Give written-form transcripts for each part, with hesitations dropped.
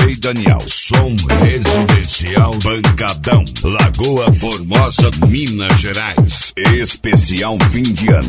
DJ Daniel, som residencial Pancadão, Lagoa Formosa, Minas Gerais. Especial fim de ano.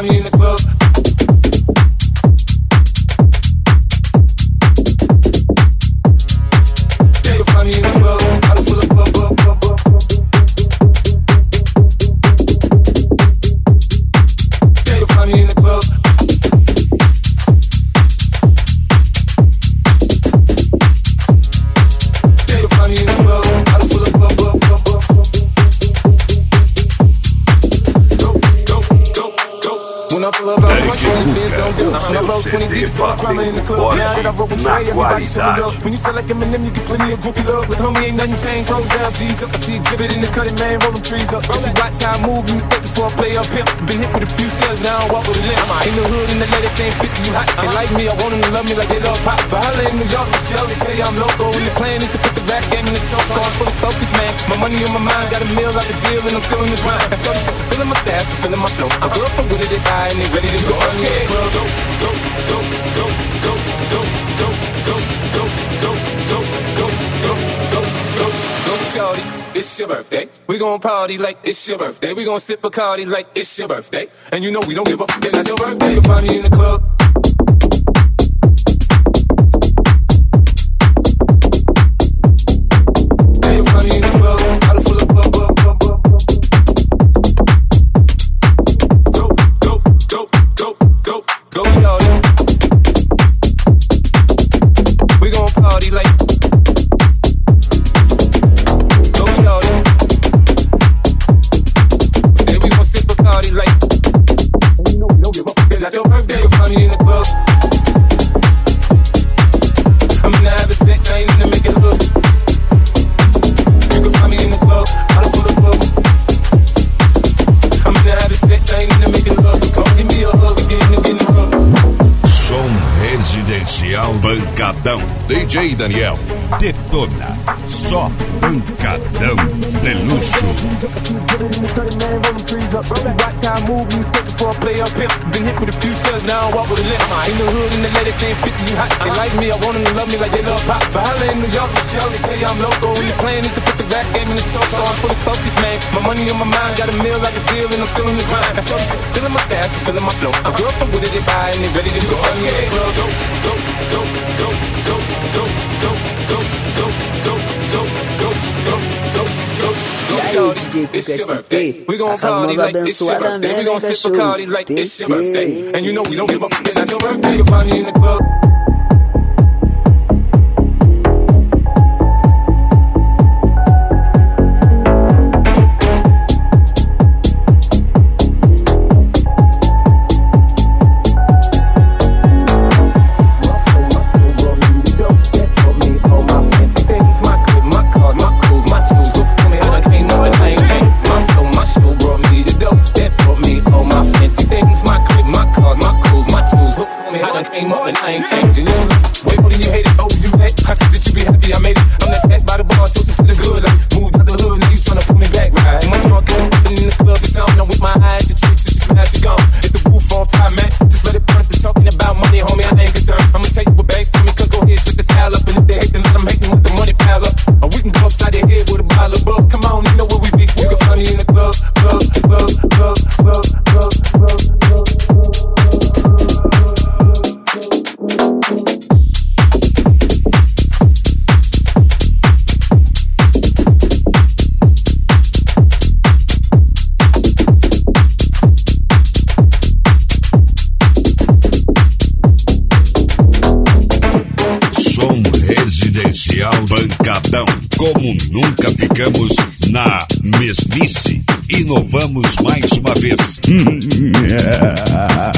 I roll 20 deep, so it's drama in the club. Now that I roll with Trey, everybody show me love. When you sell like Eminem, you get plenty of groupie love. But homie, ain't nothing changed, close down, G's up. I see exhibit in the cutting, man, rolling trees up. If you watch how I move, you mistake before I play up pimp. Been hit with a few shells, but I don't walk with a limp. In the hood, and the ladies ain't 50, you hot. They like me, I want them to love me like they love pop. But holla in New York, Michelle, they tell you I'm local. And the plan is to put the rap game in the choke. I'm fully focused, man. My money on my mind, got a meal out the deal, and I'm still in the grind. And shorty says, I'm feeling my stash, I'm feeling my flow. A girl from Wooded, they high, and they ready to go. Shorty, it's your birthday. We gon' party like it's your birthday. We gon' sip Bacardi like it's your birthday. And you know we don't give a fuck, it's not your birthday. You can find me in the club. Yeah, you find me in the club. Bottle full of bub. Go, shorty. We gon' party like. Go, shorty. Yeah, we gon' sip Bacardi like. And you know we don't give up. It's not your birthday. You'll find me in the club. I'm in the habit sticks, I ain't in the make it loose. You can find me in the club. Bottle full of bub. I'm in the habit sticks, I ain't in the make it loose. So come give me a hug again. Som residencial Pancadão. DJ Daniel detona. Só pancadão de luxo. Been hit with a few shells, now I walk with a limp. In the hood, and the ladies ain't 50, you hot. They like me, I want them to love me like they love pop. But holla in New York, Michelle, they tell you I'm local. And the plan is to put the rap game in the choke. So I'm fully focused, man. My money on my mind, got a meal like a deal, and I'm still in the grind. And shorty says, feeling my stash, feeling my flow. A girl from Wooded, they buy, and they ready to go. E aí, DJ Cuca SP, tá com as mãos abençoadas, né, vem cachorro? TT. And you know we don't give a fuck, it's not your birthday. You'll find me in the club. Came up and I ain't changing you. Way more than you hated, oh you bet. I think that you be happy I made it. I'm that cat by the bar, toasting to the good. Like moved out the hood, now you tryna pull me back, right? My drunk got up in the club, it's on. I'm with my eyes, your chicks, just smash it gone. Hit the roof on fire, man. Just let it burn. If they're talking about money, homie, I ain't concerned. I'ma take you with banks to me, cause go ahead, switch the style up. And if they hate, then let them hate me with the money pile up. Or we can go upside their head with a bottle of bug. Come on, you know where we be. You can find me in the club. Pancadão, como nunca ficamos na mesmice, inovamos mais uma vez.